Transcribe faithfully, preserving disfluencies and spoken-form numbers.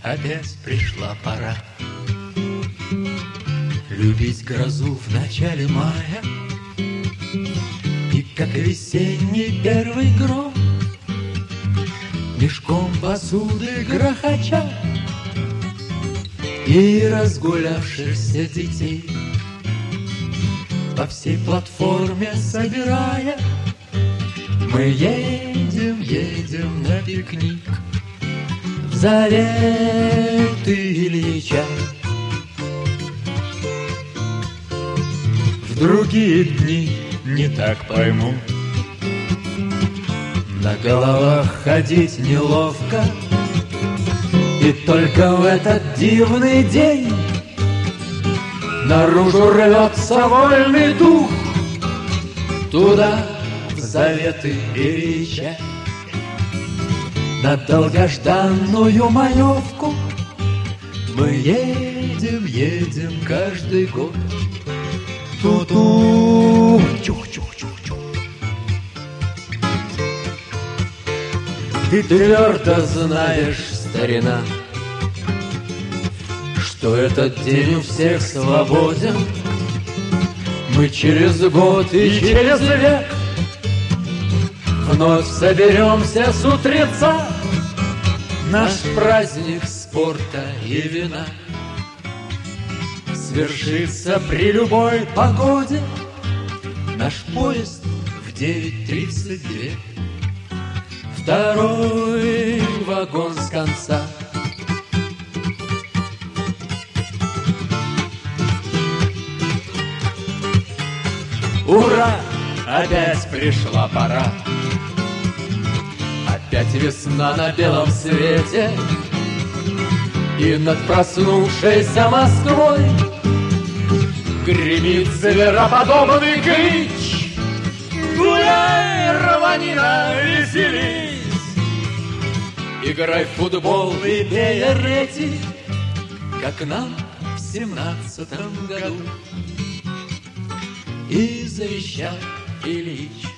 опять пришла пора любить грозу в начале мая. И как весенний первый гром, мешком посуды грохоча, и разгулявшихся детей по всей платформе собирая, мы едем, едем на пикник в заветы Ильича. В другие дни не так пойму, на головах ходить неловко, и только в этот дивный день наружу рвется вольный дух туда, в заветы Ильича. На долгожданную маевку мы едем, едем каждый год. Ту-ту, чух-чух-чух-чух. Ты твердо знаешь, старина, что этот день у всех свободен. Мы через год и через век вновь соберемся с утреца. Наш праздник спорта и вина свершится при любой погоде. Наш поезд в девять тридцать два, второй вагон с конца. Ура! Опять пришла пора, опять весна на белом свете, и над проснувшейся Москвой гремит звероподобный клич: гуляй, рванина, веселись, играй в футбол и пей эти, как нам в семнадцатом году и завещал Ильич.